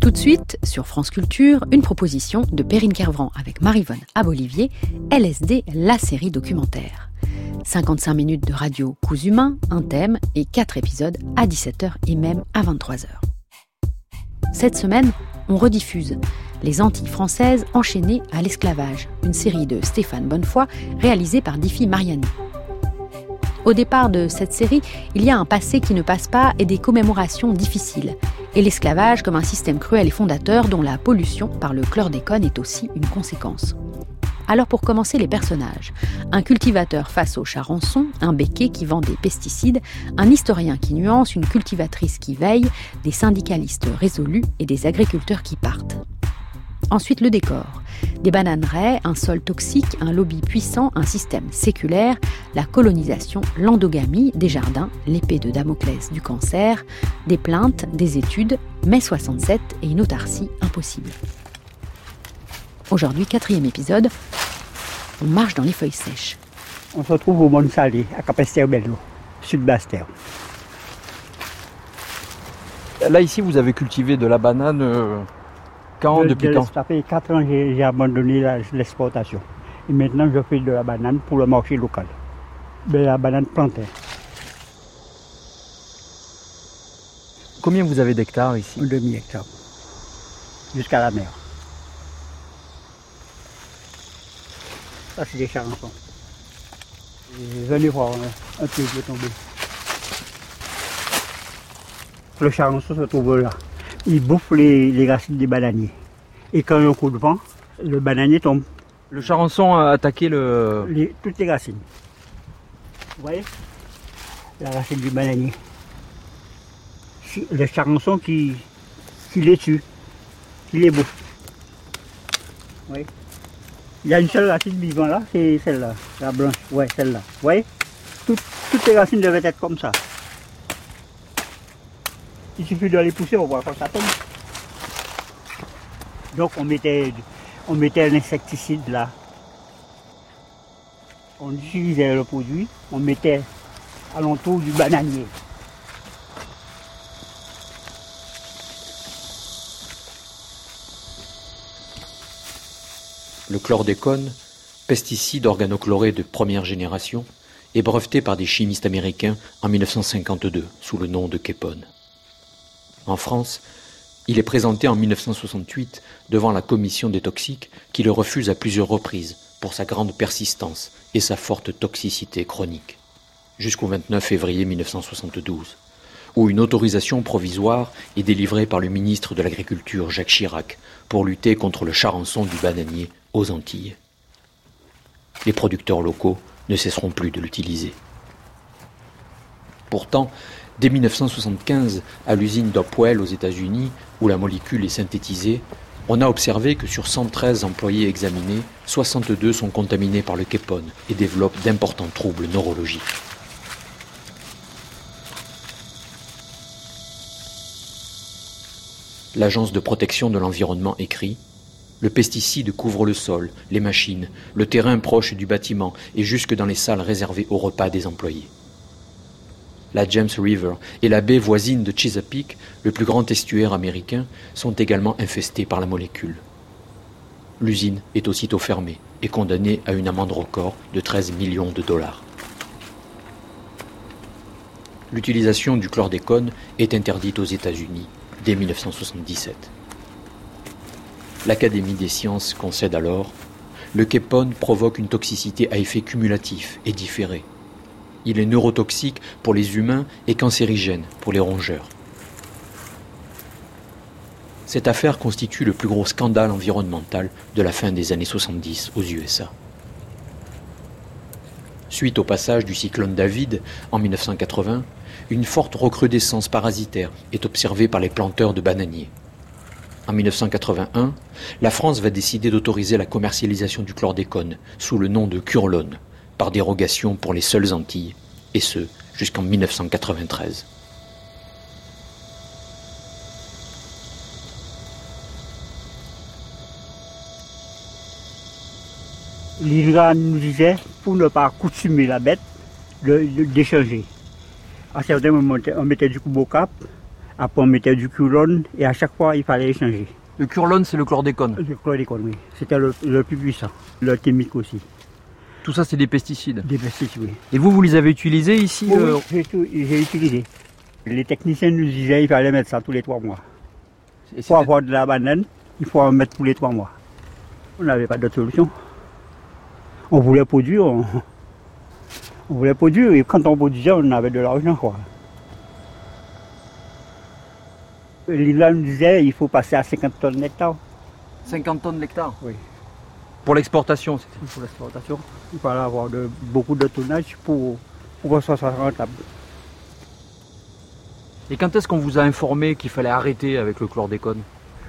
Tout de suite, sur France Culture, une proposition de Perrine Kervran avec Maryvonne Abolivier, LSD, la série documentaire. 55 minutes de radio coups humains, un thème et 4 épisodes à 17h et même à 23h. Cette semaine, on rediffuse Les Antilles françaises enchaînées à l'esclavage, une série de Stéphane Bonnefoy réalisée par Diffie Mariani. Au départ de cette série, il y a un passé qui ne passe pas et des commémorations difficiles. Et l'esclavage comme un système cruel et fondateur dont la pollution par le chlordécone est aussi une conséquence. Alors pour commencer, les personnages. Un cultivateur face au charançon, un béquet qui vend des pesticides, un historien qui nuance, une cultivatrice qui veille, des syndicalistes résolus et des agriculteurs qui partent. Ensuite, le décor. Des bananeraies, un sol toxique, un lobby puissant, un système séculaire, la colonisation, l'endogamie, des jardins, l'épée de Damoclès du cancer, des plaintes, des études, mai 67 et une autarcie impossible. Aujourd'hui, 4e épisode, on marche dans les feuilles sèches. On se retrouve au Monde Salé, à Capesterre-Bello, Sud-Basse-Terre. Là, ici, vous avez cultivé de la banane depuis quand? Ça fait 4 ans que j'ai abandonné l'exportation. Et maintenant, je fais de la banane pour le marché local. De la banane plantée. Combien vous avez d'hectares ici? 1,5 hectare. Jusqu'à la mer. Ça, c'est des charançons. Venez voir un peu de tomber. Le charançon se trouve là. Il bouffe les racines des bananiers. Et quand il y a un coup de vent, le bananier tombe. Le charançon a attaqué toutes les racines. Vous voyez? La racine du bananier. Le charançon qui les tue, qui les bouffe. Vous voyez? Il y a une seule racine vivante là, c'est celle-là, la blanche. Ouais, celle-là. Vous voyez? Toutes les racines devaient être comme ça. Il suffit de les pousser, on voit quand ça tombe. Donc on mettait un insecticide là. On utilisait le produit, on mettait alentour du bananier. Le chlordécone, pesticide organochloré de première génération, est breveté par des chimistes américains en 1952 sous le nom de Kepone. En France, il est présenté en 1968 devant la commission des toxiques qui le refuse à plusieurs reprises pour sa grande persistance et sa forte toxicité chronique. Jusqu'au 29 février 1972, où une autorisation provisoire est délivrée par le ministre de l'Agriculture Jacques Chirac pour lutter contre le charançon du bananier aux Antilles. Les producteurs locaux ne cesseront plus de l'utiliser. Pourtant, dès 1975, à l'usine d'Hopewell aux États-Unis, où la molécule est synthétisée, on a observé que sur 113 employés examinés, 62 sont contaminés par le Kepone et développent d'importants troubles neurologiques. L'Agence de protection de l'environnement écrit « Le pesticide couvre le sol, les machines, le terrain proche du bâtiment et jusque dans les salles réservées au repas des employés. » La James River et la baie voisine de Chesapeake, le plus grand estuaire américain, sont également infestés par la molécule. L'usine est aussitôt fermée et condamnée à une amende record de 13 millions de dollars. L'utilisation du chlordécone est interdite aux États-Unis dès 1977. L'Académie des sciences concède alors « Le Kepone provoque une toxicité à effet cumulatif et différé. Il est neurotoxique pour les humains et cancérigène pour les rongeurs. » Cette affaire constitue le plus gros scandale environnemental de la fin des années 70 aux USA. Suite au passage du cyclone David en 1980, une forte recrudescence parasitaire est observée par les planteurs de bananiers. En 1981, la France va décider d'autoriser la commercialisation du chlordécone sous le nom de Curlone, par dérogation pour les seules Antilles, et ce, jusqu'en 1993. L'INRA nous disait, pour ne pas coutumer la bête, d'échanger. À certains moments, on mettait du coup au cap, Après, on mettait du curlone et à chaque fois, il fallait échanger. Le curlone, c'est le chlordécone. Le chlordécone, oui. C'était le plus puissant. Le chimique aussi. Tout ça, c'est des pesticides. Des pesticides, oui. Et vous les avez utilisés ici Oui, j'ai utilisé. Les techniciens nous disaient qu'il fallait mettre ça tous les 3 mois. Pour avoir de la banane, il faut en mettre tous les 3 mois. On n'avait pas d'autre solution. On voulait produire. On voulait produire et quand on produisait, on avait de l'argent, quoi. L'INRA nous disait qu'il faut passer à 50 tonnes l'hectare. 50 tonnes l'hectare. Oui. Pour l'exportation, c'était. Pour l'exportation, il fallait avoir beaucoup de tonnage pour que ça soit rentable. Et quand est-ce qu'on vous a informé qu'il fallait arrêter avec le chlordécone?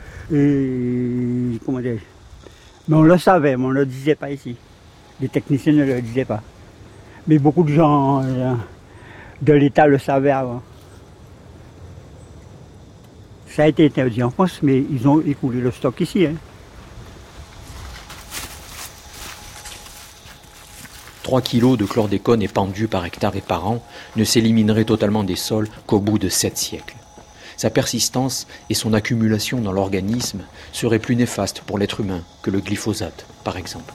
Et comment dire? Mais on le savait, mais on ne le disait pas ici. Les techniciens ne le disaient pas. Mais beaucoup de gens de l'État le savaient avant. Ça a été interdit en France, mais ils ont écoulé le stock ici. 3 kilos de chlordécone épandus par hectare et par an ne s'élimineraient totalement des sols qu'au bout de 7 siècles. Sa persistance et son accumulation dans l'organisme seraient plus néfastes pour l'être humain que le glyphosate, par exemple.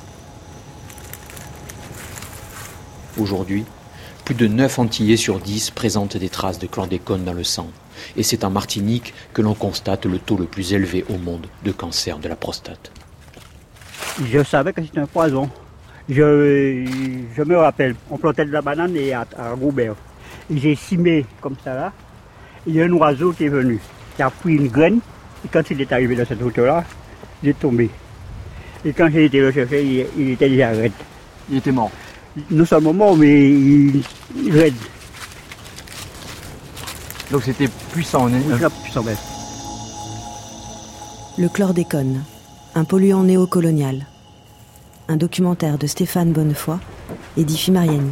Aujourd'hui, plus de 9 Antillais sur 10 présentent des traces de chlordécone dans le sang. Et c'est en Martinique que l'on constate le taux le plus élevé au monde de cancer de la prostate. Je savais que c'était un poison. Je me rappelle, on plantait de la banane et à Goubert. J'ai simé comme ça là. Il y a un oiseau qui est venu, qui a pris une graine. Et quand il est arrivé dans cette hauteur-là, il est tombé. Et quand j'ai été le chercher, il était déjà raide. Il était mort. Non seulement mort, mais il raide. Donc c'était puissant, puissant, ouais. Le chlordécone, un polluant néocolonial. Un documentaire de Stéphane Bonnefoy et d'Ifi Mariani.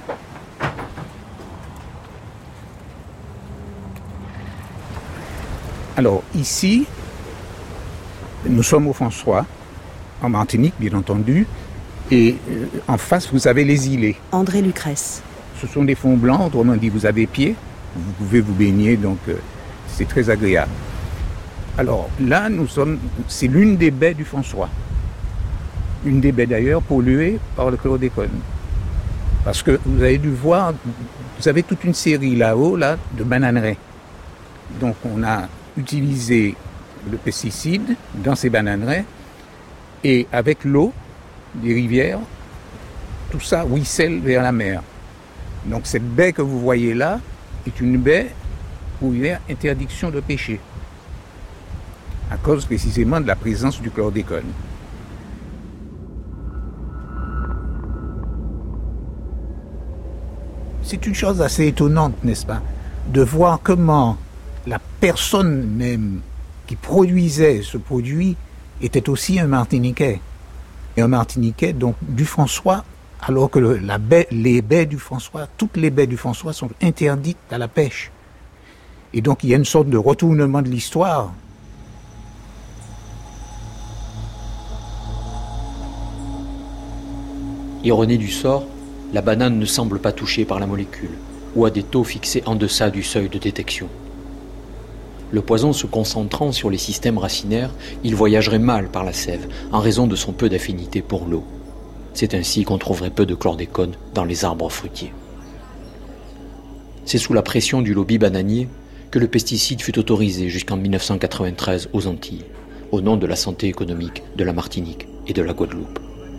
Alors ici, nous sommes au François, en Martinique bien entendu, et en face vous avez les îlets. André Lucrèce. Ce sont des fonds blancs, autrement dit vous avez pied, vous pouvez vous baigner, donc c'est très agréable. Alors là, c'est l'une des baies du François. Une des baies d'ailleurs polluées par le chlordécone. Parce que vous avez dû voir, vous avez toute une série là-haut de bananeraies. Donc on a utilisé le pesticide dans ces bananeraies et avec l'eau des rivières, tout ça ruisselle vers la mer. Donc cette baie que vous voyez là est une baie où il y a interdiction de pêcher à cause précisément de la présence du chlordécone. C'est une chose assez étonnante, n'est-ce pas, de voir comment la personne même qui produisait ce produit était aussi un Martiniquais. Et un Martiniquais, donc, du François, alors que les baies du François, toutes les baies du François sont interdites à la pêche. Et donc, il y a une sorte de retournement de l'histoire. Ironie du sort, la banane ne semble pas touchée par la molécule, ou à des taux fixés en deçà du seuil de détection. Le poison se concentrant sur les systèmes racinaires, il voyagerait mal par la sève, en raison de son peu d'affinité pour l'eau. C'est ainsi qu'on trouverait peu de chlordécone dans les arbres fruitiers. C'est sous la pression du lobby bananier que le pesticide fut autorisé jusqu'en 1993 aux Antilles, au nom de la santé économique de la Martinique et de la Guadeloupe.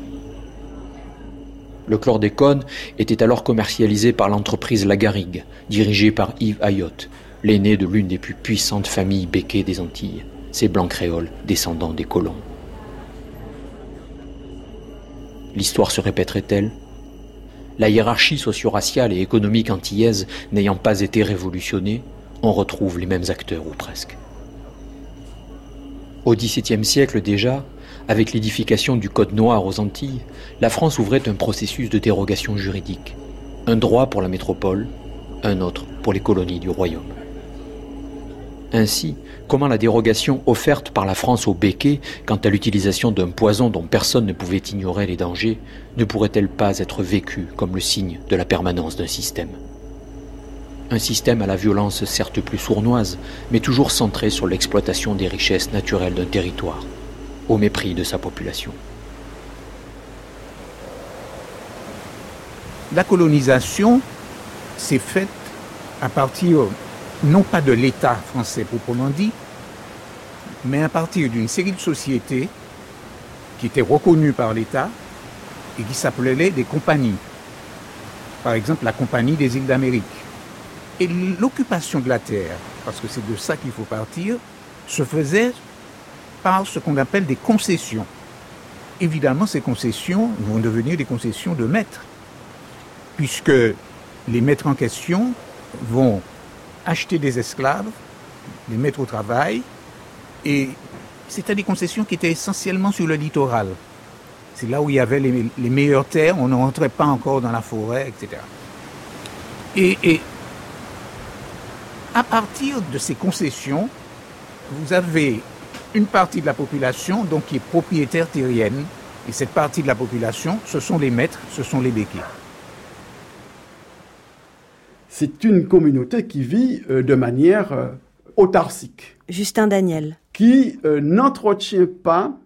Le chlordécone était alors commercialisé par l'entreprise Lagarigue, dirigée par Yves Ayotte, l'aîné de l'une des plus puissantes familles béquées des Antilles, ces blancs créoles descendants des colons. L'histoire se répéterait-elle? La hiérarchie socio-raciale et économique antillaise n'ayant pas été révolutionnée, on retrouve les mêmes acteurs ou presque. Au XVIIe siècle déjà, avec l'édification du Code noir aux Antilles, la France ouvrait un processus de dérogation juridique. Un droit pour la métropole, un autre pour les colonies du royaume. Ainsi, comment la dérogation offerte par la France aux béquets quant à l'utilisation d'un poison dont personne ne pouvait ignorer les dangers ne pourrait-elle pas être vécue comme le signe de la permanence d'un système? Un système à la violence certes plus sournoise, mais toujours centré sur l'exploitation des richesses naturelles d'un territoire, au mépris de sa population. La colonisation s'est faite à partir, non pas de l'État français proprement dit, mais à partir d'une série de sociétés qui étaient reconnues par l'État et qui s'appelaient des compagnies. Par exemple, la Compagnie des îles d'Amérique. Et l'occupation de la terre, parce que c'est de ça qu'il faut partir, se faisait par ce qu'on appelle des concessions. Évidemment, ces concessions vont devenir des concessions de maîtres, puisque les maîtres en question vont acheter des esclaves, les mettre au travail, et c'était des concessions qui étaient essentiellement sur le littoral. C'est là où il y avait les meilleures terres, on ne rentrait pas encore dans la forêt, etc. Et à partir de ces concessions, vous avez une partie de la population donc, qui est propriétaire terrienne, et cette partie de la population, ce sont les maîtres, ce sont les béquets. C'est une communauté qui vit de manière autarcique. Justin Daniel. Qui n'entretient pas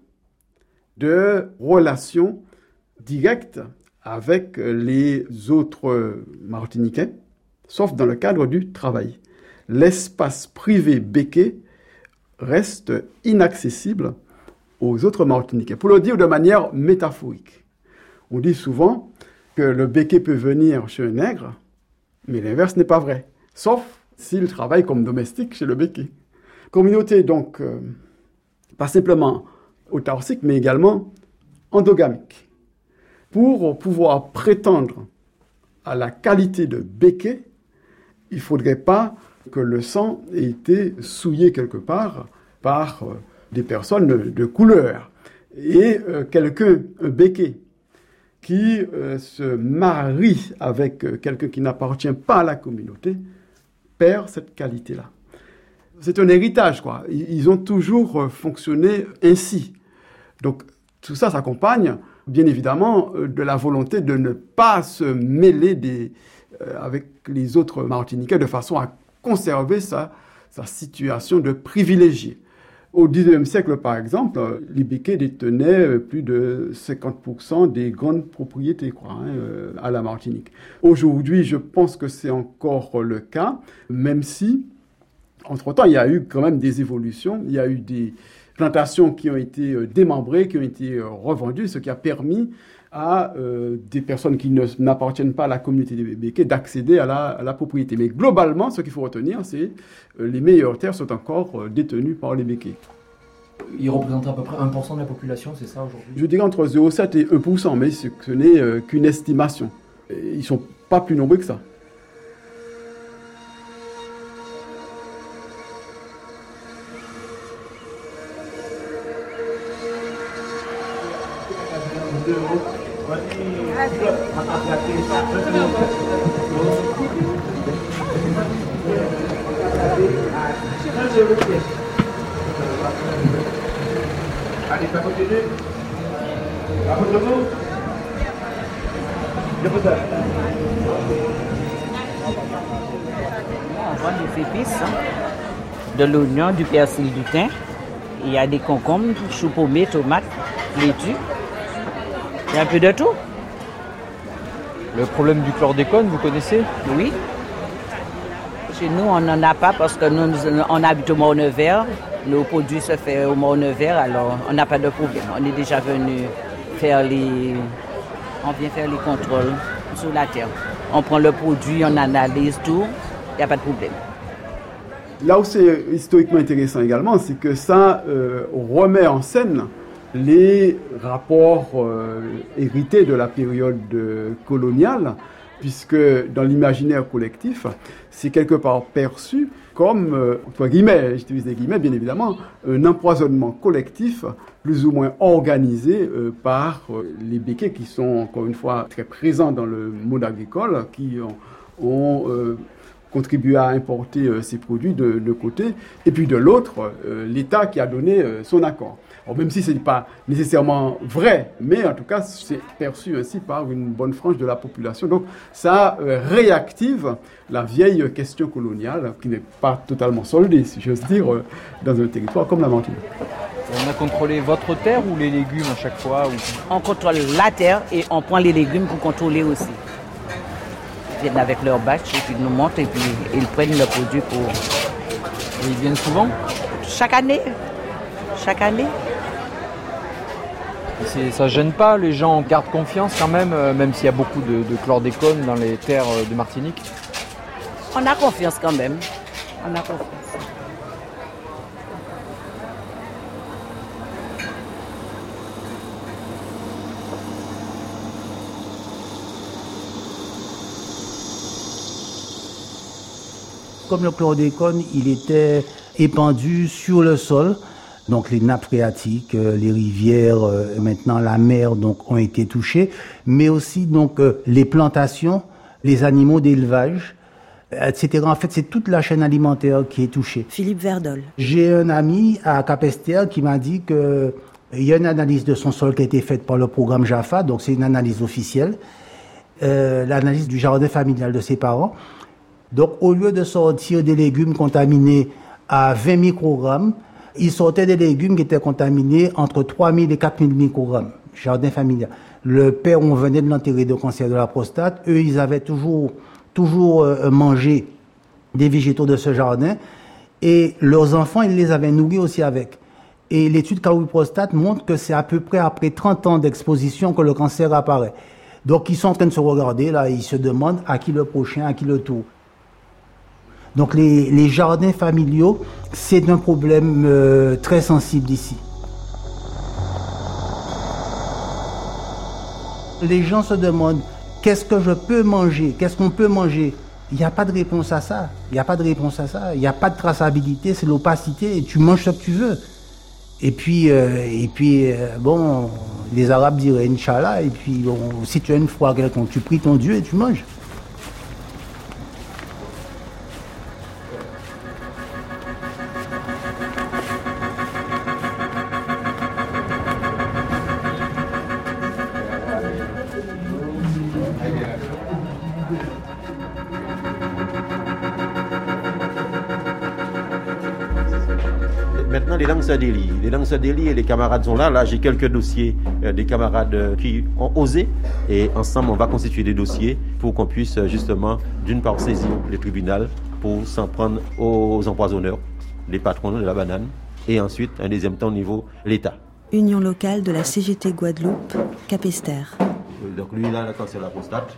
de relations directes avec les autres Martiniquais, sauf dans le cadre du travail. L'espace privé béquet reste inaccessible aux autres Martiniquais. Pour le dire de manière métaphorique, on dit souvent que le béquet peut venir chez un nègre, mais l'inverse n'est pas vrai, sauf s'il travaille comme domestique chez le béquet. Communauté donc, pas simplement autarcique, mais également endogamique. Pour pouvoir prétendre à la qualité de béquet, il ne faudrait pas que le sang ait été souillé quelque part par des personnes de couleur. Et quelqu'un, un béquet, qui se marie avec quelqu'un qui n'appartient pas à la communauté, perd cette qualité-là. C'est un héritage, quoi. Ils ont toujours fonctionné ainsi. Donc, tout ça s'accompagne, bien évidemment, de la volonté de ne pas se mêler avec les autres Martiniquais de façon à conserver sa situation de privilégié. Au XIXe siècle, par exemple, les béquets détenaient plus de 50% des grandes propriétés à la Martinique. Aujourd'hui, je pense que c'est encore le cas, même si, entre-temps, il y a eu quand même des évolutions. Il y a eu des plantations qui ont été démembrées, qui ont été revendues, ce qui a permis à des personnes qui n'appartiennent pas à la communauté des béquets d'accéder à la propriété. Mais globalement, ce qu'il faut retenir, c'est que les meilleures terres sont encore détenues par les béquets. Ils représentent à peu près 1% de la population, c'est ça aujourd'hui ? Je dirais entre 0,7 et 1%, mais ce n'est qu'une estimation. Ils ne sont pas plus nombreux que ça. Allez, ça continue. À votre tour. On vend des épices, de l'oignon, du persil, du thym. Il y a des concombres, choux paumés, tomates, laitue. Il y a un peu de tout. Le problème du chlordécone, vous connaissez ? Oui. Chez nous, on n'en a pas parce que nous, on habite au Mont-Nevers. Nos produits se font au Mont-Nevers, alors on n'a pas de problème. On est déjà venu faire on vient faire les contrôles sur la terre. On prend le produit, on analyse tout, il n'y a pas de problème. Là où c'est historiquement intéressant également, c'est que ça remet en scène les rapports hérités de la période coloniale, puisque dans l'imaginaire collectif, c'est quelque part perçu comme, entre guillemets, j'utilise des guillemets bien évidemment, un empoisonnement collectif plus ou moins organisé par les béquets qui sont encore une fois très présents dans le monde agricole, qui ont contribué à importer ces produits de côté, et puis de l'autre, l'État qui a donné son accord. Alors, même si ce n'est pas nécessairement vrai, mais en tout cas, c'est perçu ainsi par une bonne frange de la population. Donc, ça réactive la vieille question coloniale, qui n'est pas totalement soldée, si j'ose dire, dans un territoire comme la Martinique. On a contrôlé votre terre ou les légumes à chaque fois On contrôle la terre et on prend les légumes pour contrôler aussi. Ils viennent avec leur bâche et puis ils nous montent et puis ils prennent le produit pour... Et ils viennent souvent? Chaque année. Chaque année. Ça gêne pas, les gens gardent confiance quand même, même s'il y a beaucoup de chlordécone dans les terres de Martinique? On a confiance quand même. On a confiance. Comme le chlordécone, il était épandu sur le sol. Donc les nappes phréatiques, les rivières, maintenant la mer, donc ont été touchées, mais aussi donc les plantations, les animaux d'élevage, etc. En fait, c'est toute la chaîne alimentaire qui est touchée. Philippe Verdol. J'ai un ami à Capesterre qui m'a dit que il y a une analyse de son sol qui a été faite par le programme Jaffa, donc c'est une analyse officielle, l'analyse du jardin familial de ses parents. Donc au lieu de sortir des légumes contaminés à 20 microgrammes, il sortait des légumes qui étaient contaminés entre 3000 et 4000 microgrammes, jardin familial. Le père, on venait de l'enterrer de cancer de la prostate. Eux, ils avaient toujours mangé des végétaux de ce jardin. Et leurs enfants, ils les avaient nourris aussi avec. Et l'étude Kaoui-Prostate montre que c'est à peu près après 30 ans d'exposition que le cancer apparaît. Donc, ils sont en train de se regarder, là, ils se demandent à qui le prochain, à qui le tour. Donc les jardins familiaux, c'est un problème très sensible ici. Les gens se demandent, qu'est-ce que je peux manger? Qu'est-ce qu'on peut manger? Il n'y a pas de réponse à ça. Il n'y a pas de réponse à ça. Il n'y a pas de traçabilité, c'est l'opacité et tu manges ce que tu veux. Et puis, bon, les Arabes diraient Inch'Allah, et puis bon, si tu as une foi quelconque, tu pries ton Dieu et tu manges. Maintenant, les langues se délient. Les langues se délient et les camarades sont là. Là, j'ai quelques dossiers des camarades qui ont osé. Et ensemble, on va constituer des dossiers pour qu'on puisse justement, d'une part, saisir les tribunaux pour s'en prendre aux empoisonneurs, les patrons de la banane. Et ensuite, un deuxième temps, au niveau de l'État. Union locale de la CGT Guadeloupe, Capesterre. Donc lui, là, le cancer de la prostate,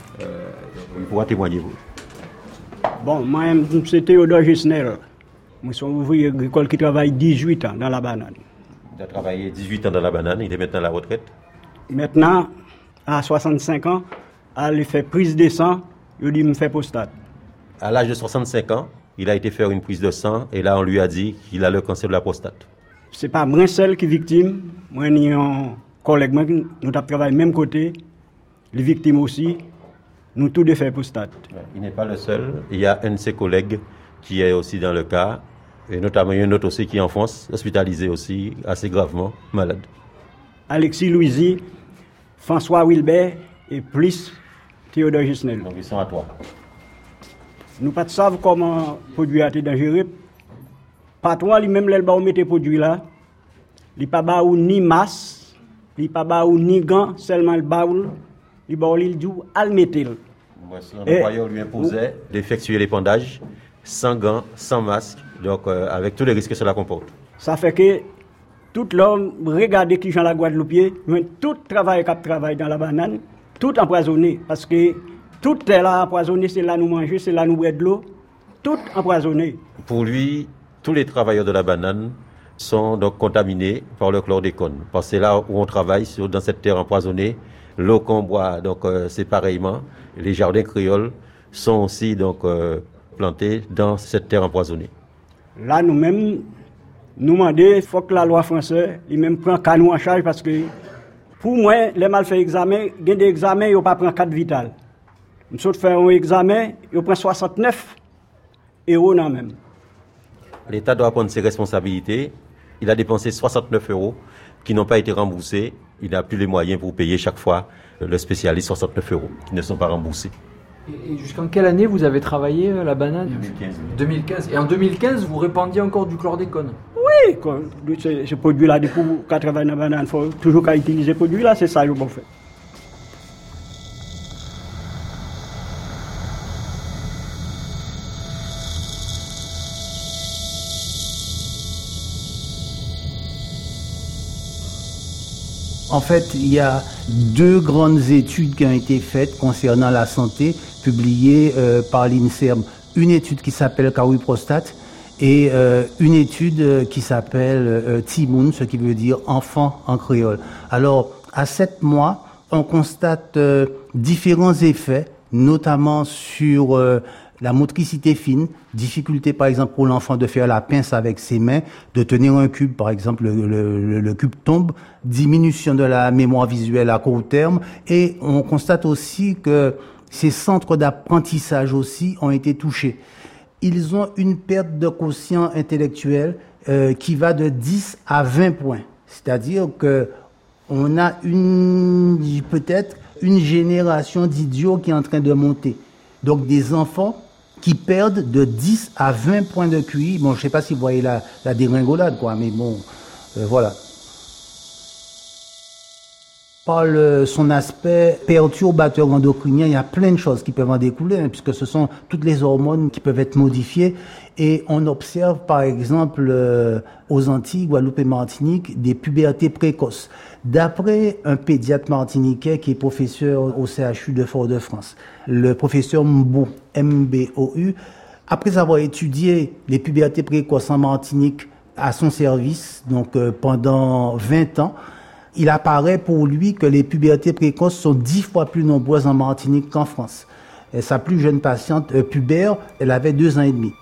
il pourra témoigner. Vous. Bon, moi, c'est Théodore Gisner. Moi, je suis un ouvrier agricole qui travaille 18 ans dans la banane. Il a travaillé 18 ans dans la banane, il est maintenant à la retraite. Maintenant, à 65 ans, il fait prise de sang, il dit me fait prostate. À l'âge de 65 ans, il a été faire une prise de sang et là, on lui a dit qu'il a le cancer de la prostate. Ce n'est pas moi seul qui est victime. Moi, j'ai un collègue, nous travaillons même côté, les victimes aussi, nous tous deux faits prostate. Il n'est pas le seul, il y a un de ses collègues qui est aussi dans le cas. Et notamment, il y a un autre aussi qui est en France, hospitalisé aussi, assez gravement malade. Alexis Louisi, François Wilbert et plus Théodore Gisnel. Donc ils sont à toi. Nous ne savons pas comment le produit a été dangereux. Patron, lui-même, il met le produit là. Il n'y a pas ni masse, il n'y a pas ni gants, seulement le baoul. Il dit à le mettre. L'employeur lui imposait d'effectuer l'épandage sans gants, sans masque, donc avec tous les risques que cela comporte. Ça fait que tout l'homme, regardez qui sont la Guadeloupe, tout travail dans la banane, tout empoisonné. Parce que tout est là empoisonné, c'est là nous manger, c'est là nous boire de l'eau, tout empoisonné. Pour lui, tous les travailleurs de la banane sont donc contaminés par le chlordécone. Parce que c'est là où on travaille, dans cette terre empoisonnée. L'eau qu'on boit, donc c'est pareillement. Les jardins créoles sont aussi donc plantés dans cette terre empoisonnée. Là, nous-mêmes, nous demandons, il faut que la loi française, il même prend canou en charge parce que, pour moi, les mal fait examen, il y a des examens, ils ne prennent pas 4 vitales. Nous sommes fait un examen, ils prennent 69 et on a même. L'État doit prendre ses responsabilités. Il a dépensé 69 € qui n'ont pas été remboursés. Il n'a plus les moyens pour payer chaque fois le spécialiste 69 € qui ne sont pas remboursés. Et jusqu'en quelle année vous avez travaillé la banane? 2015. 2015. Et en 2015, vous répandiez encore du chlordécone? Oui, ce produit-là, pour 80 bananes, il faut toujours utiliser ce produit-là, c'est ça que je fais. En fait, il y a 2 grandes études qui ont été faites concernant la santé, publiées par l'INSERM. Une étude qui s'appelle Kawi-Prostate et une étude qui s'appelle Timoun, ce qui veut dire enfant en créole. Alors, à 7 mois, on constate différents effets, notamment sur la motricité fine, difficulté par exemple pour l'enfant de faire la pince avec ses mains, de tenir un cube, par exemple le cube tombe, diminution de la mémoire visuelle à court terme, et on constate aussi que ces centres d'apprentissage aussi ont été touchés. Ils ont une perte de quotient intellectuel qui va de 10 à 20 points. C'est-à-dire que on a peut-être une génération d'idiots qui est en train de monter. Donc des enfants qui perdent de 10 à 20 points de QI. Bon, je ne sais pas si vous voyez la dégringolade, quoi, mais bon, voilà. Par son aspect perturbateur endocrinien, il y a plein de choses qui peuvent en découler, hein, puisque ce sont toutes les hormones qui peuvent être modifiées. Et on observe, par exemple, aux Antilles, Guadeloupe et Martinique, des pubertés précoces. D'après un pédiatre martiniquais qui est professeur au CHU de Fort-de-France, le professeur Mbou, M-B-O-U, après avoir étudié les pubertés précoces en Martinique à son service, donc pendant 20 ans, il apparaît pour lui que les pubertés précoces sont 10 fois plus nombreuses en Martinique qu'en France. Et sa plus jeune patiente pubère, elle avait 2 ans et demi.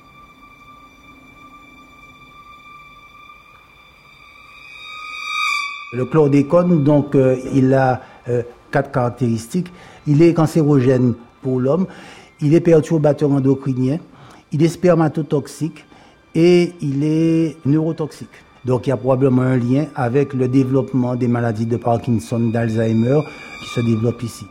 Le chlordécone, donc, il a 4 caractéristiques. Il est cancérogène pour l'homme, il est perturbateur endocrinien, il est spermatotoxique et il est neurotoxique. Donc il y a probablement un lien avec le développement des maladies de Parkinson, d'Alzheimer qui se développent ici.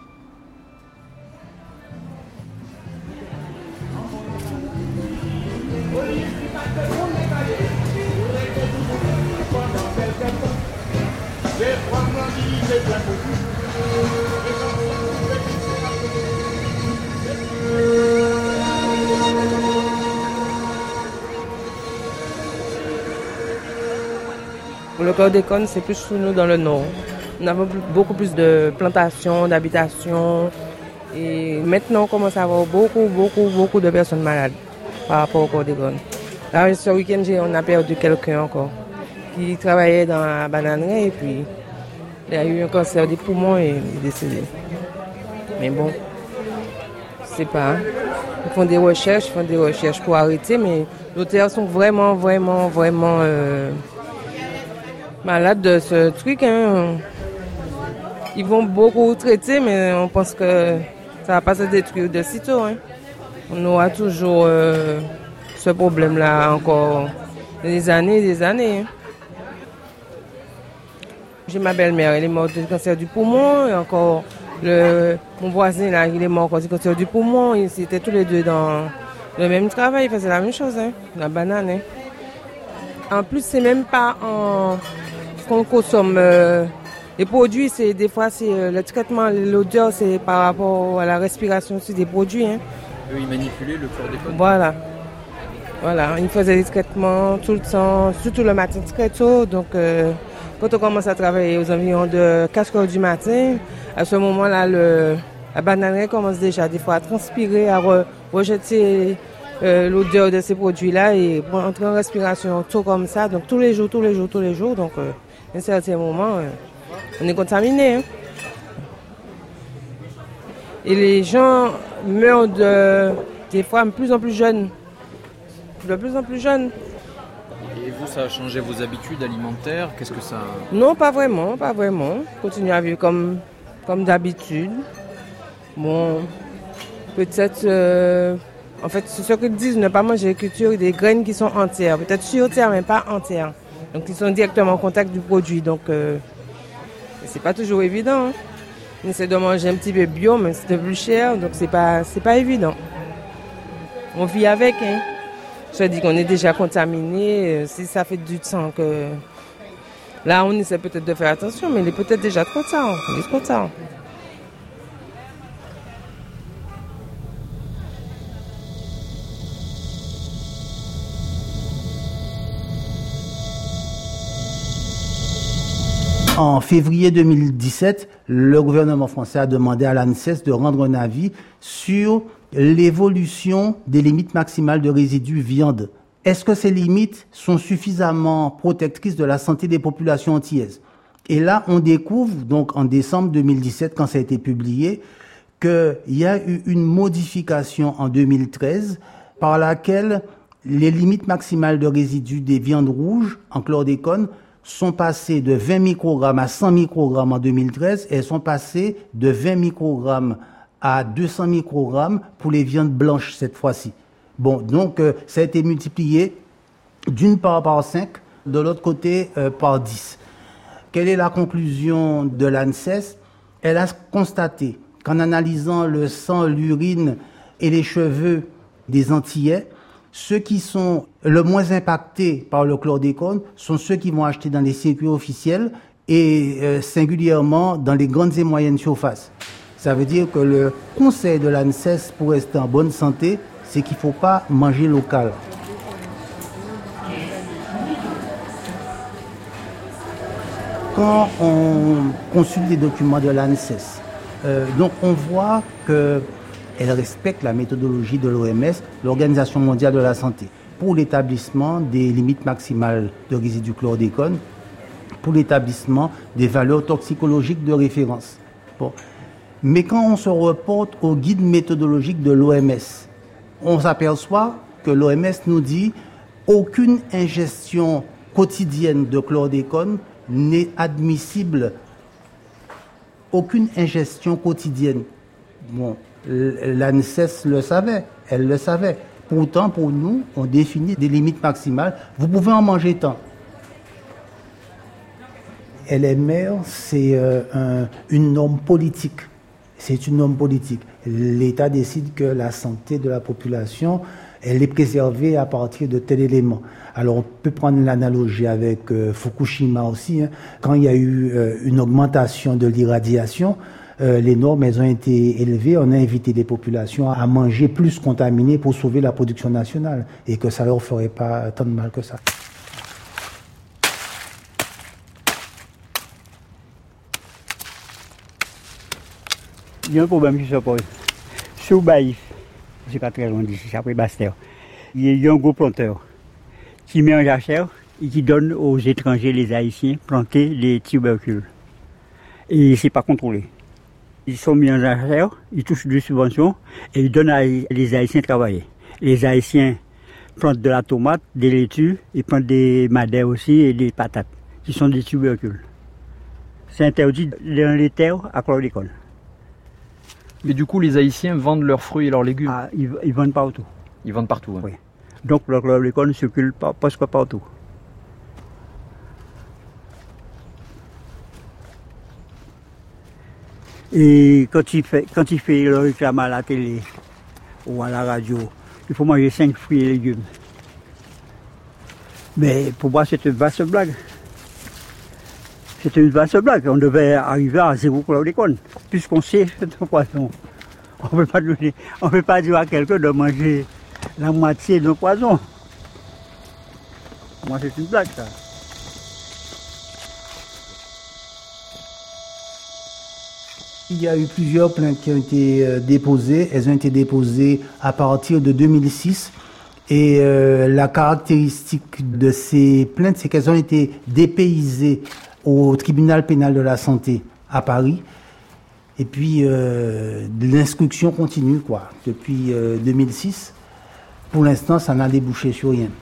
Le chlordécone, c'est plus chez nous dans le nord. On a beaucoup plus de plantations, d'habitations. Et maintenant, on commence à avoir beaucoup de personnes malades par rapport au chlordécone. Là, ce week-end, on a perdu quelqu'un encore qui travaillait dans la bananerie et puis il a eu un cancer des poumons et il est décédé. Mais bon, c'est pas. Ils font des recherches pour arrêter, mais nos terres sont vraiment malades de ce truc. Hein. Ils vont beaucoup traiter, mais on pense que ça va pas se détruire de sitôt. Hein. On aura toujours ce problème-là encore des années. Hein. J'ai ma belle-mère, elle est morte du cancer du poumon, et encore mon voisin là, il est mort du cancer du poumon. Ils étaient tous les deux dans le même travail, ils faisaient la même chose, hein, la banane. Hein. En plus, c'est même pas qu'on consomme les produits, c'est des fois c'est le traitement, l'odeur, c'est par rapport à la respiration aussi des produits. Hein. Eux, ils manipulaient le chlordécone. Voilà, ils faisaient des traitements tout le temps, surtout le matin très tôt. Donc, quand on commence à travailler aux environs de 4 heures du matin, à ce moment-là, la bananerie commence déjà des fois à transpirer, à rejeter l'odeur de ces produits-là et entrer en respiration tôt comme ça. Donc, tous les jours. Donc, à un certain moment, on est contaminé. Hein. Et les gens meurent des fois de plus en plus jeunes. Et vous, ça a changé vos habitudes alimentaires? Qu'est-ce que ça... Non, pas vraiment. Continuer à vivre comme d'habitude. Bon, peut-être En fait, c'est ce qu'ils disent, ne pas manger les cultures, des graines qui sont entières, peut-être sur terre, mais pas entières. Donc, ils sont directement en contact du produit. Donc, c'est pas toujours évident. Hein. On essaie de manger un petit peu bio, mais c'est plus cher, donc c'est pas évident. On vit avec, hein. Je dis qu'on est déjà contaminé, si ça fait du temps que... Là, on essaie peut-être de faire attention, mais il est peut-être déjà trop tard. Il est trop tard. En février 2017, le gouvernement français a demandé à l'ANSES de rendre un avis sur l'évolution des limites maximales de résidus viande. Est-ce que ces limites sont suffisamment protectrices de la santé des populations antillaises? Et là, on découvre, donc en décembre 2017, quand ça a été publié, qu'il y a eu une modification en 2013 par laquelle les limites maximales de résidus des viandes rouges en chlordécone sont passées de 20 microgrammes à 100 microgrammes en 2013 et elles sont passées de 20 microgrammes à 200 microgrammes pour les viandes blanches cette fois-ci. Bon, donc ça a été multiplié d'une part par 5, de l'autre côté par 10. Quelle est la conclusion de l'ANSES? Elle a constaté qu'en analysant le sang, l'urine et les cheveux des Antillais, ceux qui sont le moins impactés par le chlordécone sont ceux qui vont acheter dans les circuits officiels et singulièrement dans les grandes et moyennes surfaces. Ça veut dire que le conseil de l'ANSES pour rester en bonne santé, c'est qu'il ne faut pas manger local. Quand on consulte les documents de l'ANSES, donc on voit que elle respecte la méthodologie de l'OMS, l'Organisation mondiale de la santé, pour l'établissement des limites maximales de résidus chlordécone, pour l'établissement des valeurs toxicologiques de référence. Bon. Mais quand on se reporte au guide méthodologique de l'OMS, on s'aperçoit que l'OMS nous dit aucune ingestion quotidienne de chlordécone n'est admissible. Aucune ingestion quotidienne. Bon. L'ANSES le savait, elle le savait. Pourtant, pour nous, on définit des limites maximales. Vous pouvez en manger tant. LMR, c'est une norme politique. C'est une norme politique. L'État décide que la santé de la population, elle est préservée à partir de tel élément. Alors, on peut prendre l'analogie avec Fukushima aussi. Hein. Quand il y a eu une augmentation de l'irradiation, les normes, elles ont été élevées. On a invité les populations à manger plus contaminé pour sauver la production nationale et que ça leur ferait pas tant de mal que ça. Il y a un problème qui se pose. Sur Baïf, c'est pas très loin d'ici, c'est après Bastère. Il y a un gros planteur qui met en jachère et qui donne aux étrangers, les Haïtiens, planter les tubercules. Et c'est pas contrôlé. Ils sont mis en jachère, ils touchent des subventions et ils donnent à les Haïtiens travailler. Les Haïtiens plantent de la tomate, des laitues, ils plantent des madères aussi et des patates, qui sont des tubercules. C'est interdit dans les terres à chlordécone. Mais du coup, les Haïtiens vendent leurs fruits et leurs légumes. Ah, ils vendent partout. Ils vendent partout. Hein. Oui. Donc le chlordécone circule presque partout. Et quand il fait le réclame à la télé ou à la radio, il faut manger 5 fruits et légumes. Mais pour moi, c'est une vaste blague. C'est une vaste blague. On devait arriver à 0 chlordécone, puisqu'on sait que c'est un poison. On ne peut pas dire à quelqu'un de manger la moitié d'un poison. Moi, c'est une blague, ça. Il y a eu plusieurs plaintes qui ont été déposées. Elles ont été déposées à partir de 2006. Et la caractéristique de ces plaintes, c'est qu'elles ont été dépaysées au tribunal pénal de la santé à Paris. Et puis, l'instruction continue, quoi, depuis 2006. Pour l'instant, ça n'a débouché sur rien.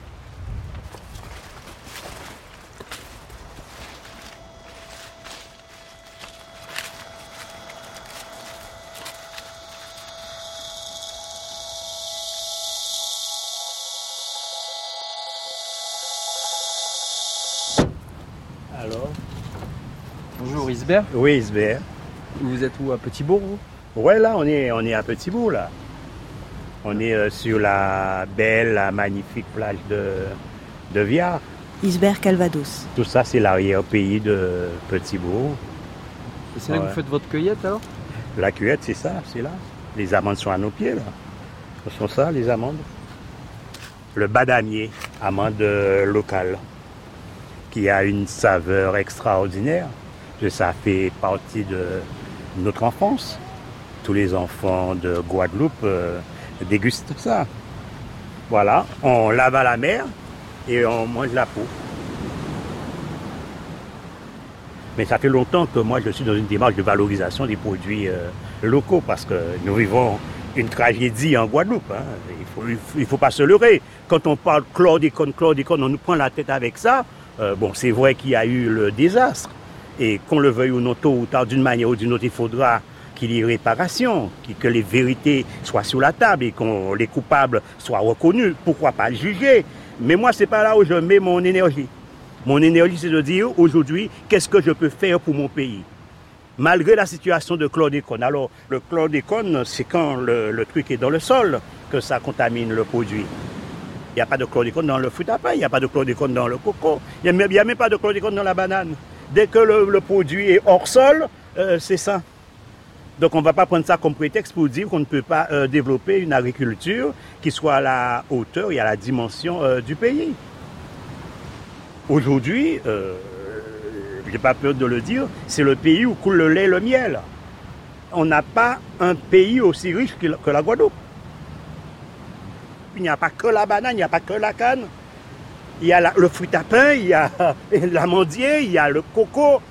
Bonjour Isbert. Oui, Isbert. Vous êtes où, à Petit-Bourg, vous? Ouais, là, on est à Petit-Bourg, là. On est sur la belle, la magnifique plage de Viard. Isbert Calvados. Tout ça, c'est l'arrière-pays de Petit-Bourg. Et c'est là que vous faites votre cueillette, alors? La cueillette, c'est ça, c'est là. Les amandes sont à nos pieds, là. Ce sont ça, les amandes. Le badamier, amande locale, qui a une saveur extraordinaire. Ça fait partie de notre enfance. Tous les enfants de Guadeloupe dégustent ça. Voilà, on lave à la mer et on mange la peau. Mais ça fait longtemps que moi je suis dans une démarche de valorisation des produits locaux parce que nous vivons une tragédie en Guadeloupe. Hein. Il faut pas se leurrer. Quand on parle chlordécone, on nous prend la tête avec ça. Bon, c'est vrai qu'il y a eu le désastre. Et qu'on le veuille ou non, tôt ou tard, d'une manière ou d'une autre, il faudra qu'il y ait réparation, que les vérités soient sur la table et que les coupables soient reconnus. Pourquoi pas le juger? Mais moi, c'est pas là où je mets mon énergie. Mon énergie, c'est de dire aujourd'hui, qu'est-ce que je peux faire pour mon pays? Malgré la situation de chlordécone. Alors, le chlordécone, c'est quand le truc est dans le sol que ça contamine le produit. Il n'y a pas de chlordécone dans le fruit à pain, il n'y a pas de chlordécone dans le coco, il n'y a même pas de chlordécone dans la banane. Dès que le produit est hors sol, c'est ça. Donc on ne va pas prendre ça comme prétexte pour dire qu'on ne peut pas développer une agriculture qui soit à la hauteur et à la dimension du pays. Aujourd'hui, je n'ai pas peur de le dire, c'est le pays où coule le lait et le miel. On n'a pas un pays aussi riche que la Guadeloupe. Il n'y a pas que la banane, il n'y a pas que la canne. Il y a le fruit à pain, il y a l'amandier, il y a le coco.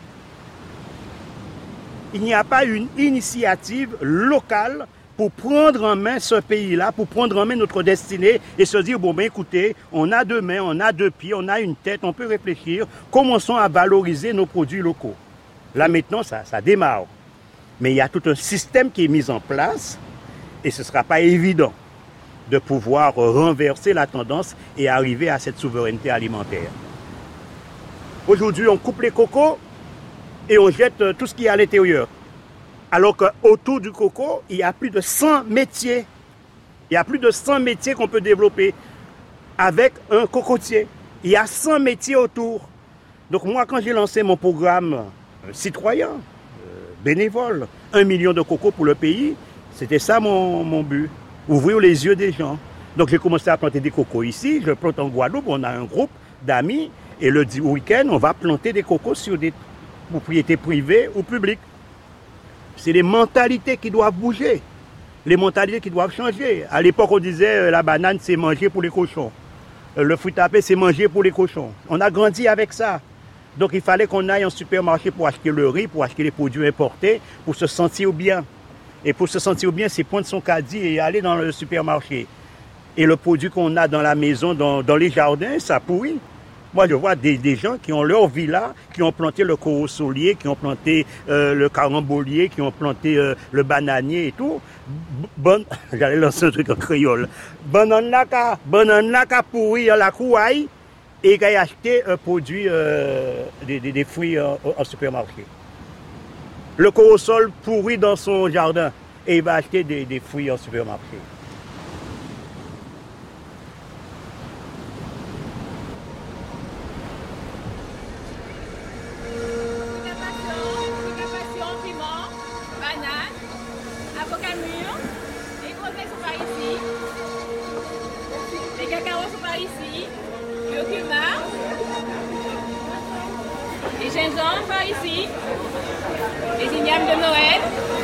Il n'y a pas une initiative locale pour prendre en main ce pays-là, pour prendre en main notre destinée et se dire, bon ben écoutez, on a deux mains, on a deux pieds, on a une tête, on peut réfléchir, commençons à valoriser nos produits locaux. Là maintenant, ça démarre. Mais il y a tout un système qui est mis en place et ce ne sera pas évident de pouvoir renverser la tendance et arriver à cette souveraineté alimentaire. Aujourd'hui, on coupe les cocos et on jette tout ce qui est à l'intérieur. Alors qu'autour du coco, il y a plus de 100 métiers. Il y a plus de 100 métiers qu'on peut développer avec un cocotier. Il y a 100 métiers autour. Donc moi, quand j'ai lancé mon programme citoyen, bénévole, 1 million de cocos pour le pays, c'était ça mon but. Ouvrir les yeux des gens. Donc j'ai commencé à planter des cocos ici, je plante en Guadeloupe, on a un groupe d'amis, et le week-end, on va planter des cocos sur des propriétés privées ou publiques. C'est les mentalités qui doivent bouger, les mentalités qui doivent changer. À l'époque, on disait la banane, c'est manger pour les cochons. Le fruit à pain, c'est manger pour les cochons. On a grandi avec ça. Donc il fallait qu'on aille en supermarché pour acheter le riz, pour acheter les produits importés, pour se sentir bien. Et pour se sentir bien, c'est prendre son caddie et aller dans le supermarché. Et le produit qu'on a dans la maison, dans les jardins, ça pourrit. Moi, je vois des gens qui ont leur villa, qui ont planté le corosolier, qui ont planté le carambolier, qui ont planté le bananier et tout. J'allais lancer un truc en créole. Banane là ka pourri à la couaille et qui a acheté un produit, des fruits en supermarché. Le corosol pourri dans son jardin et il va acheter des fruits en supermarché. Les gingembre par ici, les ignames de Noël.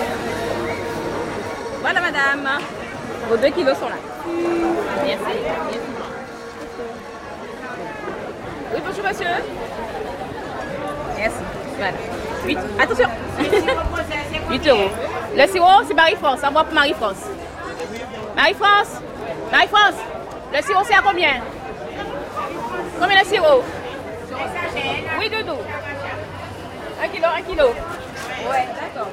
Voilà madame, vos 2 kilos sont là. Merci. Oui, bonjour monsieur. Merci. Voilà. 8. Attention. 8 euros. Le sirop, c'est Marie-France. On va pour Marie-France. Marie-France. Marie-France. Le sirop, c'est à combien? Combien le sirop? Oui, doudou. 1 kilo. Ouais, d'accord.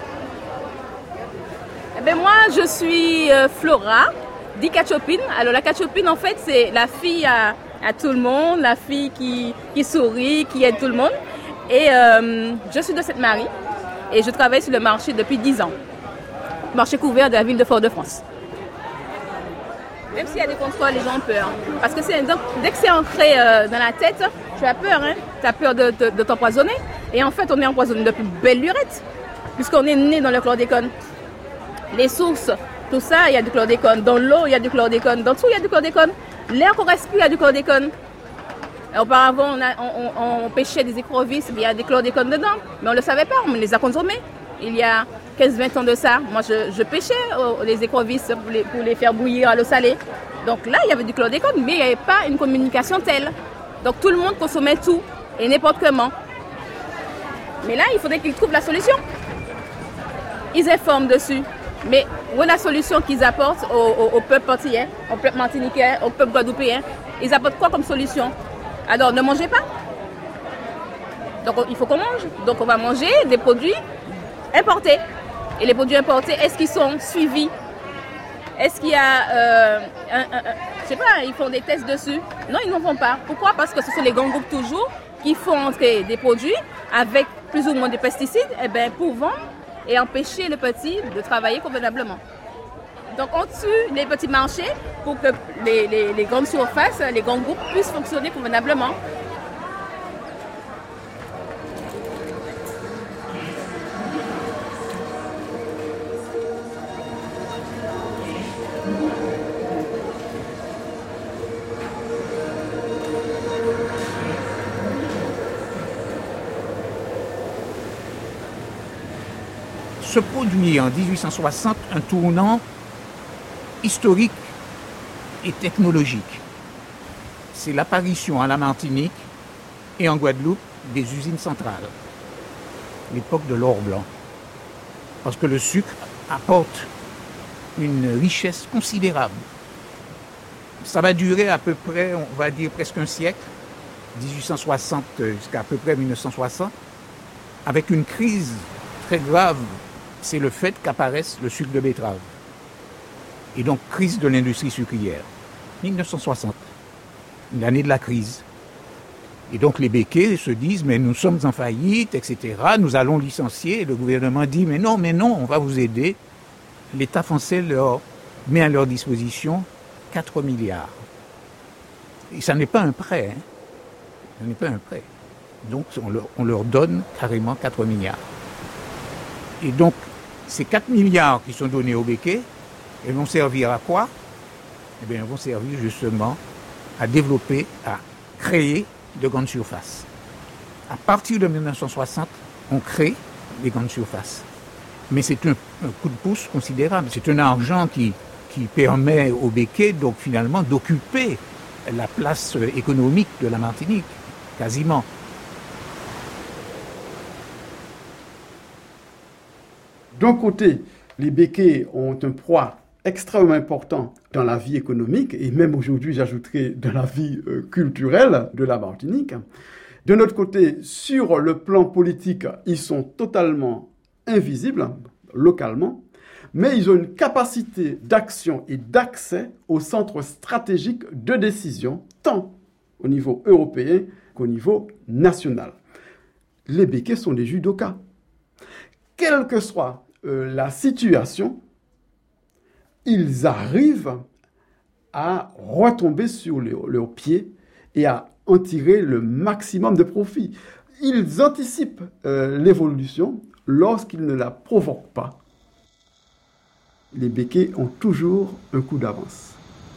Eh bien, moi, je suis Flora, dit Cachopine. Alors, la Cachopine, en fait, c'est la fille à tout le monde, la fille qui sourit, qui aide tout le monde. Et je suis de Sainte-Marie et je travaille sur le marché depuis 10 ans. Marché couvert de la ville de Fort-de-France. Même s'il y a des contrôles, les gens ont peur. Parce que dès que c'est ancré dans la tête, tu as peur. Hein? Tu as peur de t'empoisonner. Et en fait, on est empoisonné depuis belle lurette, puisqu'on est né dans le chlordécone. Les sources, tout ça, il y a du chlordécone. Dans l'eau, il y a du chlordécone. Dans tout, il y a du chlordécone. L'air qu'on respire, il y a du chlordécone. Auparavant, on pêchait des écrevisses, il y a des chlordécones dedans. Mais on ne le savait pas, on les a consommés. Il y a 15-20 ans de ça, moi je pêchais les écrevisses pour les faire bouillir à l'eau salée. Donc là, il y avait du chlordécone, mais il n'y avait pas une communication telle. Donc tout le monde consommait tout, et n'importe comment. Mais là, il faudrait qu'ils trouvent la solution. Ils informent dessus. Mais où est la solution qu'ils apportent au peuple antillais, au peuple martiniquais, au peuple guadeloupéen? Ils apportent quoi comme solution? Alors, ne mangez pas. Donc, il faut qu'on mange. Donc, on va manger des produits importés. Et les produits importés, est-ce qu'ils sont suivis? Est-ce qu'il y a, je sais pas, ils font des tests dessus? Non, ils n'en font pas. Pourquoi? Parce que ce sont les grands groupes toujours qui font entrer des produits avec plus ou moins de pesticides, pour vendre et empêcher le petit de travailler convenablement. Donc on tue les petits marchés pour que les grandes surfaces, les grands groupes puissent fonctionner convenablement. Se produit en 1860 un tournant historique et technologique. C'est l'apparition à la Martinique et en Guadeloupe des usines centrales. L'époque de l'or blanc. Parce que le sucre apporte une richesse considérable. Ça va durer à peu près, on va dire presque un siècle, 1860 jusqu'à peu près 1960, avec une crise très grave. C'est le fait qu'apparaisse le sucre de betterave. Et donc, crise de l'industrie sucrière. 1960, l'année de la crise. Et donc, les béquets se disent, mais nous sommes en faillite, etc. Nous allons licencier. Et le gouvernement dit, mais non, on va vous aider. L'État français leur met à leur disposition 4 milliards. Et ça n'est pas un prêt. Hein. Ça n'est pas un prêt. Donc, on leur donne carrément 4 milliards. Et donc, ces 4 milliards qui sont donnés aux béquets, ils vont servir à quoi? Eh bien, ils vont servir justement à développer, à créer de grandes surfaces. À partir de 1960, on crée des grandes surfaces. Mais c'est un coup de pouce considérable. C'est un argent qui permet aux béquets, donc finalement, d'occuper la place économique de la Martinique, quasiment. D'un côté, les béquets ont un poids extrêmement important dans la vie économique et même aujourd'hui, j'ajouterais, dans la vie culturelle de la Martinique. De notre côté, sur le plan politique, ils sont totalement invisibles localement, mais ils ont une capacité d'action et d'accès aux centres stratégiques de décision, tant au niveau européen qu'au niveau national. Les béquets sont des judokas. Quelle que soit la situation, ils arrivent à retomber sur leurs pieds et à en tirer le maximum de profit. Ils anticipent l'évolution lorsqu'ils ne la provoquent pas. Les béquets ont toujours un coup d'avance.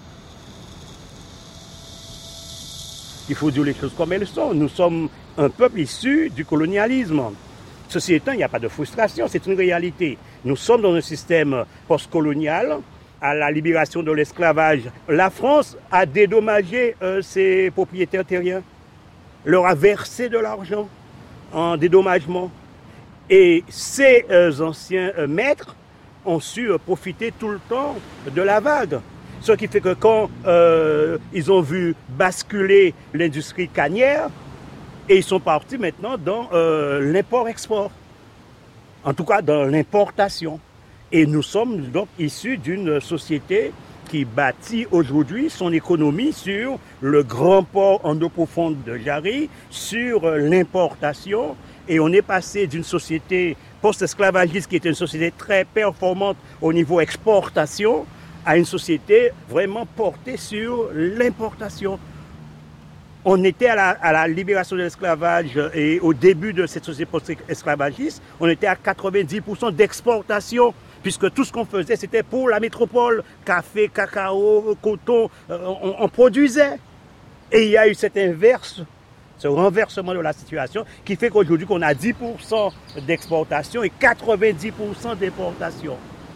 Il faut dire les choses comme elles sont. Nous sommes un peuple issu du colonialisme. Ceci étant, il n'y a pas de frustration, c'est une réalité. Nous sommes dans un système postcolonial. À la libération de l'esclavage, la France a dédommagé ses propriétaires terriens, leur a versé de l'argent en dédommagement. Et ces anciens maîtres ont su profiter tout le temps de la vague. Ce qui fait que quand ils ont vu basculer l'industrie cannière, et ils sont partis maintenant dans l'import-export, en tout cas dans l'importation. Et nous sommes donc issus d'une société qui bâtit aujourd'hui son économie sur le grand port en eau profonde de Jarry, sur l'importation. Et on est passé d'une société post-esclavagiste qui était une société très performante au niveau exportation à une société vraiment portée sur l'importation. On était à la libération de l'esclavage et au début de cette société post-esclavagiste, on était à 90% d'exportation, puisque tout ce qu'on faisait, c'était pour la métropole. Café, cacao, coton, on produisait. Et il y a eu cet inverse, ce renversement de la situation, qui fait qu'aujourd'hui, on a 10% d'exportation et 90% d'importation.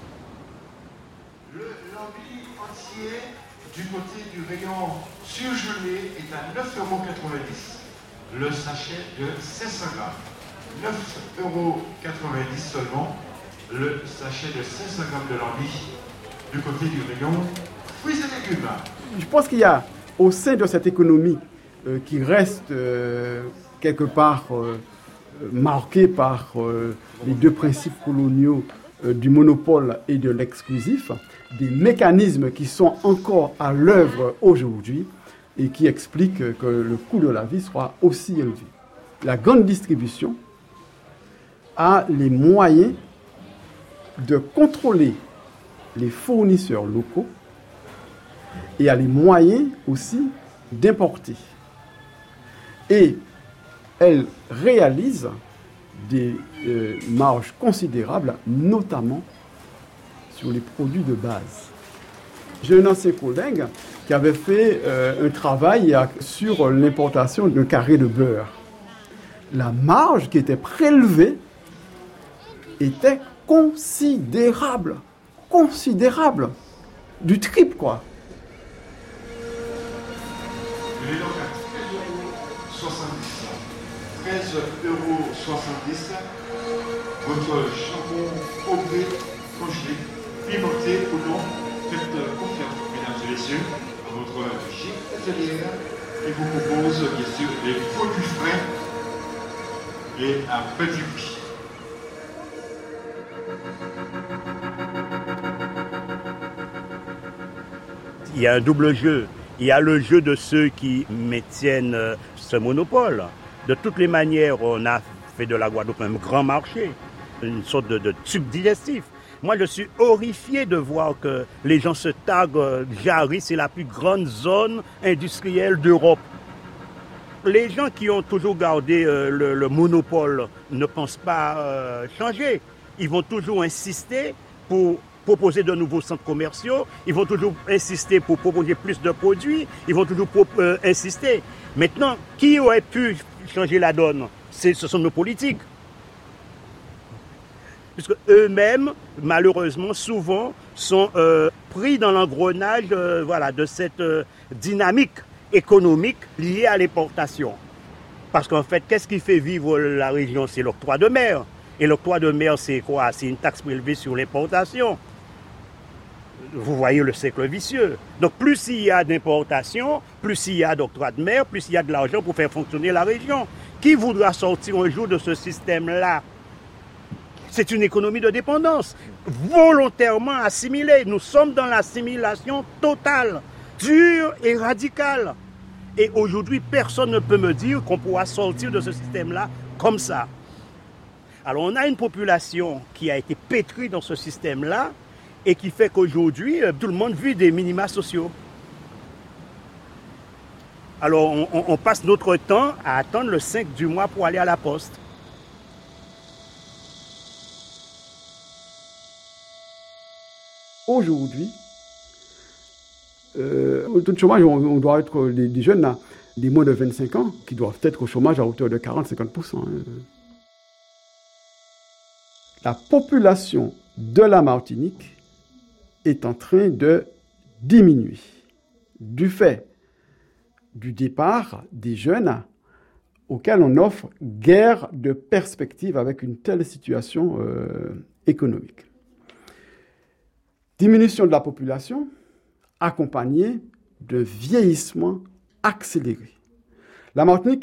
Le lambi entier du côté du rayon surgelé est à 9,90 €. Le sachet de 500 grammes. 9,90 € seulement. Le sachet de 500 grammes de lambi du côté du rayon fruits et légumes. Je pense qu'il y a au sein de cette économie qui reste quelque part marquée par les deux principes coloniaux du monopole et de l'exclusif, des mécanismes qui sont encore à l'œuvre aujourd'hui et qui expliquent que le coût de la vie soit aussi élevé. La grande distribution a les moyens de contrôler les fournisseurs locaux et a les moyens aussi d'importer. Et elle réalise des marges considérables, notamment sur les produits de base. J'ai un ancien collègue qui avait fait un travail sur l'importation d'un carré de beurre. La marge qui était prélevée était considérable, du triple quoi. Il est donc à 13,70 €. Votre jambon obé, congelé, pimenté ou non, faites confiance, mesdames et messieurs, à votre gîte hôtelière qui vous propose bien sûr des produits frais et à petit prix. Il y a un double jeu. Il y a le jeu de ceux qui maintiennent ce monopole. De toutes les manières, on a fait de la Guadeloupe un grand marché, une sorte de tube digestif. Moi, je suis horrifié de voir que les gens se taguent. Jarry, c'est la plus grande zone industrielle d'Europe. Les gens qui ont toujours gardé le monopole ne pensent pas changer. Ils vont toujours insister pour proposer de nouveaux centres commerciaux, ils vont toujours insister pour proposer plus de produits, ils vont toujours insister. Maintenant, qui aurait pu changer la donne? Ce sont nos politiques. Puisque eux-mêmes, malheureusement, souvent, sont pris dans l'engrenage de cette dynamique économique liée à l'importation. Parce qu'en fait, qu'est-ce qui fait vivre la région? C'est l'octroi de mer. Et l'octroi de mer, c'est quoi? C'est une taxe prélevée sur l'importation. Vous voyez le cercle vicieux. Donc plus il y a d'importation, plus il y a d'octroi de mer, plus il y a de l'argent pour faire fonctionner la région. Qui voudra sortir un jour de ce système-là? C'est une économie de dépendance, volontairement assimilée. Nous sommes dans l'assimilation totale, dure et radicale. Et aujourd'hui, personne ne peut me dire qu'on pourra sortir de ce système-là comme ça. Alors on a une population qui a été pétrie dans ce système-là et qui fait qu'aujourd'hui, tout le monde vit des minima sociaux. Alors on passe notre temps à attendre le 5 du mois pour aller à la poste. Aujourd'hui, au taux de chômage, on doit être des jeunes, là, des moins de 25 ans, qui doivent être au chômage à hauteur de 40-50%. La population de la Martinique est en train de diminuer du fait du départ des jeunes auxquels on offre guère de perspective avec une telle situation économique. Diminution de la population accompagnée de vieillissement accéléré. La Martinique